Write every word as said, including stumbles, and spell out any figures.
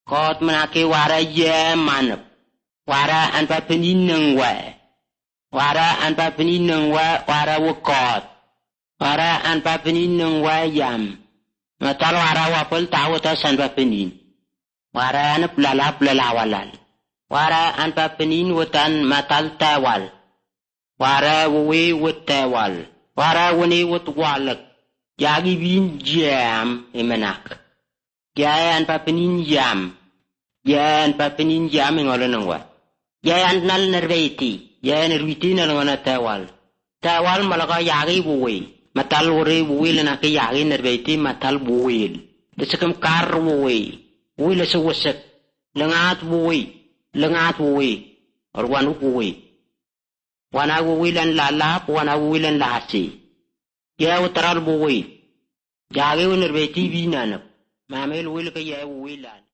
Kot menake wara ye manep. Wara anpa penineng wa. Wara anpa penineng wa wara wukot. Wara anpa penineng wa yam. Matal wara wapel tahu ta sanpa penin. Wara anap lalap lalawalal. Wara anpa penin wutan matal tawal. Wara wuwe wut tawal. Wara wune wut walak. Jagi bin jam imenak. Jaya anpa penin jam. Jaya anpa penin jam ingolonong wa. Jaya anal nerveti. Jaya nerveti nalangana tawal. Tawal malaka yagi wuwe. Matal wure wuwe lanake yagi nerveti matal wuwe. Desekam kar wuwe. Wuwe lasa wasak. Lengat wuwe. Lengat wuwe. Or wanu wuwe. Wana wuwe lan lalap. Wana wuwe lan lasi. Jaya utaral wuwe. Jagi wu nerveti binanap. Mamel wuwe laka jaya wuwe lan.